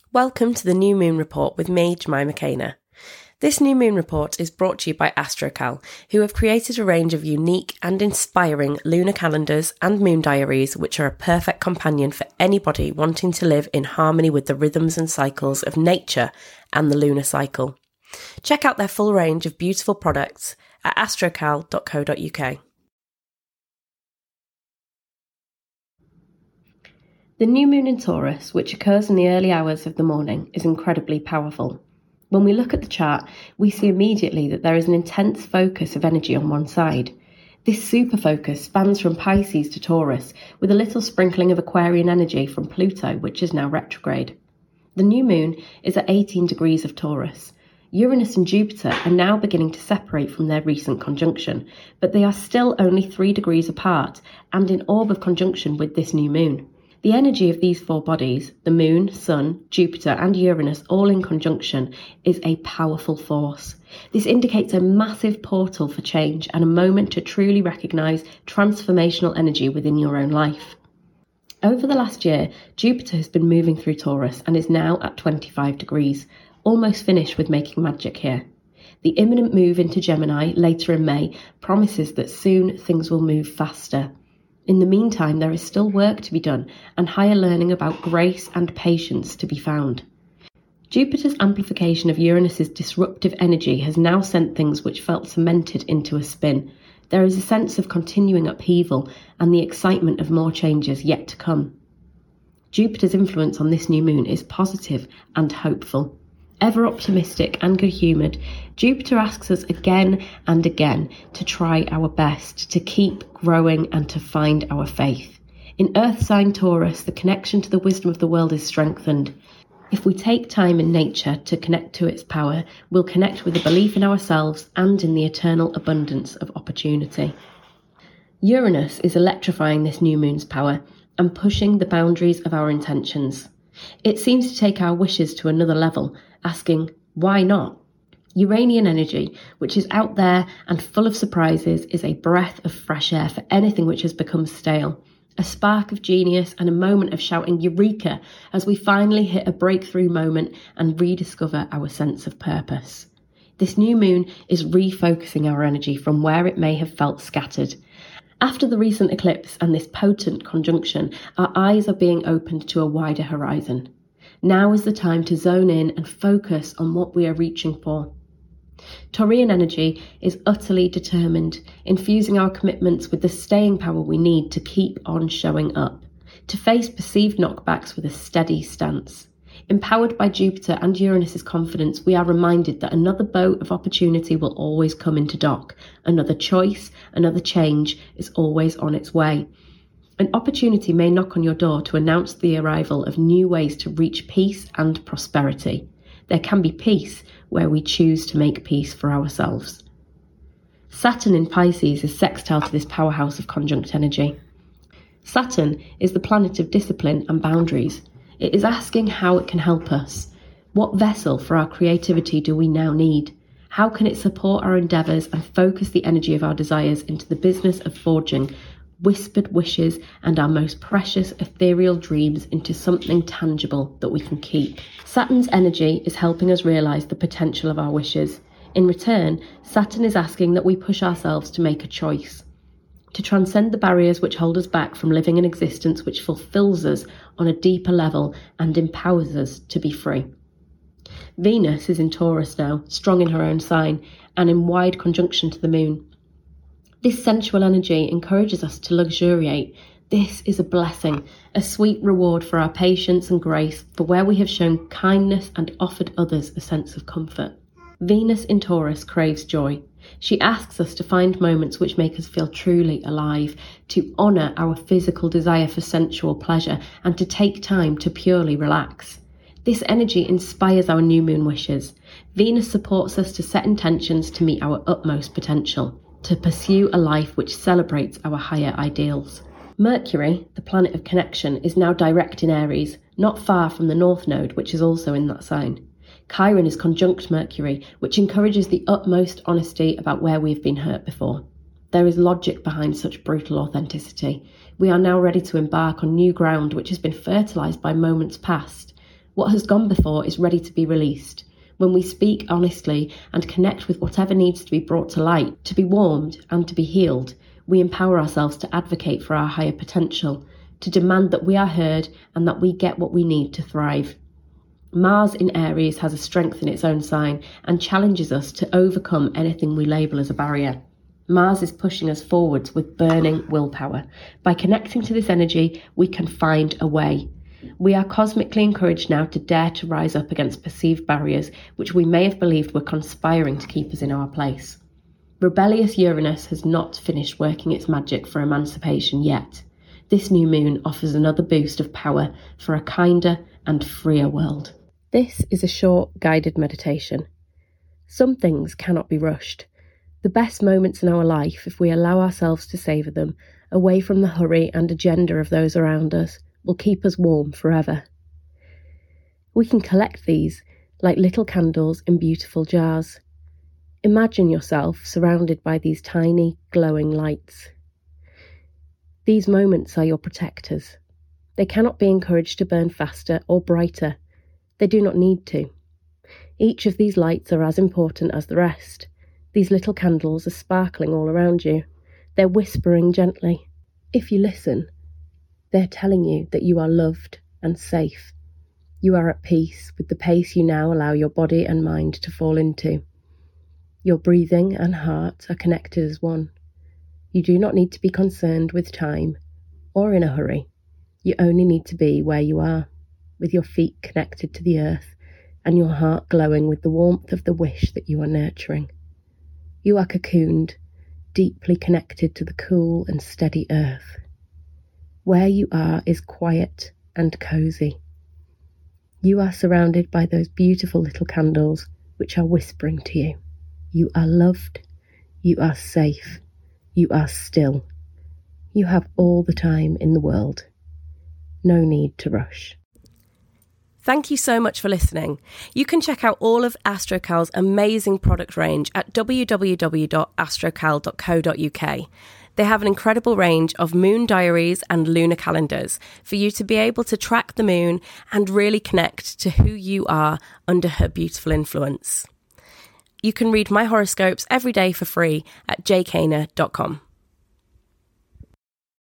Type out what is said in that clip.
Welcome to the New Moon Report with me, Jemima Caner. This New Moon Report is brought to you by Astrocal, who have created a range of unique and inspiring lunar calendars and moon diaries which are a perfect companion for anybody wanting to live in harmony with the rhythms and cycles of nature and the lunar cycle. Check out their full range of beautiful products at astrocal.co.uk. The new moon in Taurus, which occurs in the early hours of the morning, is incredibly powerful. When we look at the chart, we see immediately that there is an intense focus of energy on one side. This super focus spans from Pisces to Taurus, with a little sprinkling of Aquarian energy from Pluto, which is now retrograde. The new moon is at 18 degrees of Taurus. Uranus and Jupiter are now beginning to separate from their recent conjunction, but they are still only 3 degrees apart and in orb of conjunction with this new moon. The energy of these four bodies, the Moon, Sun, Jupiter and Uranus all in conjunction, is a powerful force. This indicates a massive portal for change and a moment to truly recognise transformational energy within your own life. Over the last year, Jupiter has been moving through Taurus and is now at 25 degrees, almost finished with making magic here. The imminent move into Gemini later in May promises that soon things will move faster. In the meantime, there is still work to be done and higher learning about grace and patience to be found. Jupiter's amplification of Uranus's disruptive energy has now sent things which felt cemented into a spin. There is a sense of continuing upheaval and the excitement of more changes yet to come. Jupiter's influence on this new moon is positive and hopeful. Ever optimistic and good-humoured, Jupiter asks us again and again to try our best, to keep growing and to find our faith. In Earth sign Taurus, the connection to the wisdom of the world is strengthened. If we take time in nature to connect to its power, we'll connect with a belief in ourselves and in the eternal abundance of opportunity. Uranus is electrifying this new moon's power and pushing the boundaries of our intentions. It seems to take our wishes to another level, asking, why not? Uranian energy, which is out there and full of surprises, is a breath of fresh air for anything which has become stale. A spark of genius and a moment of shouting eureka as we finally hit a breakthrough moment and rediscover our sense of purpose. This new moon is refocusing our energy from where it may have felt scattered. After the recent eclipse and this potent conjunction, our eyes are being opened to a wider horizon. Now is the time to zone in and focus on what we are reaching for. Taurian energy is utterly determined, infusing our commitments with the staying power we need to keep on showing up, to face perceived knockbacks with a steady stance. Empowered by Jupiter and Uranus's confidence, we are reminded that another boat of opportunity will always come into dock. Another choice, another change is always on its way. An opportunity may knock on your door to announce the arrival of new ways to reach peace and prosperity. There can be peace where we choose to make peace for ourselves. Saturn in Pisces is sextile to this powerhouse of conjunct energy. Saturn is the planet of discipline and boundaries. It is asking how it can help us. What vessel for our creativity do we now need? How can it support our endeavours and focus the energy of our desires into the business of forging whispered wishes and our most precious ethereal dreams into something tangible that we can keep? Saturn's energy is helping us realise the potential of our wishes. In return, Saturn is asking that we push ourselves to make a choice, to transcend the barriers which hold us back from living an existence which fulfills us on a deeper level and empowers us to be free. Venus is in Taurus now, strong in her own sign, and in wide conjunction to the moon. This sensual energy encourages us to luxuriate. This is a blessing, a sweet reward for our patience and grace, for where we have shown kindness and offered others a sense of comfort. Venus in Taurus craves joy. She asks us to find moments which make us feel truly alive, to honour our physical desire for sensual pleasure, and to take time to purely relax. This energy inspires our new moon wishes. Venus supports us to set intentions to meet our utmost potential, to pursue a life which celebrates our higher ideals. Mercury, the planet of connection, is now direct in Aries, not far from the North Node, which is also in that sign. Chiron is conjunct Mercury, which encourages the utmost honesty about where we've been hurt before. There is logic behind such brutal authenticity. We are now ready to embark on new ground which has been fertilised by moments past. What has gone before is ready to be released. When we speak honestly and connect with whatever needs to be brought to light, to be warmed and to be healed, we empower ourselves to advocate for our higher potential, to demand that we are heard and that we get what we need to thrive. Mars in Aries has a strength in its own sign and challenges us to overcome anything we label as a barrier. Mars is pushing us forwards with burning willpower. By connecting to this energy, we can find a way. We are cosmically encouraged now to dare to rise up against perceived barriers which we may have believed were conspiring to keep us in our place. Rebellious Uranus has not finished working its magic for emancipation yet. This new moon offers another boost of power for a kinder and freer world. This is a short guided meditation. Some things cannot be rushed. The best moments in our life, if we allow ourselves to savour them, away from the hurry and agenda of those around us, will keep us warm forever. We can collect these like little candles in beautiful jars. Imagine yourself surrounded by these tiny, glowing lights. These moments are your protectors. They cannot be encouraged to burn faster or brighter. They do not need to. Each of these lights are as important as the rest. These little candles are sparkling all around you. They're whispering gently. If you listen, they're telling you that you are loved and safe. You are at peace with the pace you now allow your body and mind to fall into. Your breathing and heart are connected as one. You do not need to be concerned with time or in a hurry. You only need to be where you are, with your feet connected to the earth and your heart glowing with the warmth of the wish that you are nurturing. You are cocooned, deeply connected to the cool and steady earth. Where you are is quiet and cosy. You are surrounded by those beautiful little candles which are whispering to you. You are loved. You are safe. You are still. You have all the time in the world. No need to rush. Thank you so much for listening. You can check out all of Astrocal's amazing product range at www.astrocal.co.uk. They have an incredible range of moon diaries and lunar calendars for you to be able to track the moon and really connect to who you are under her beautiful influence. You can read my horoscopes every day for free at jkaner.com.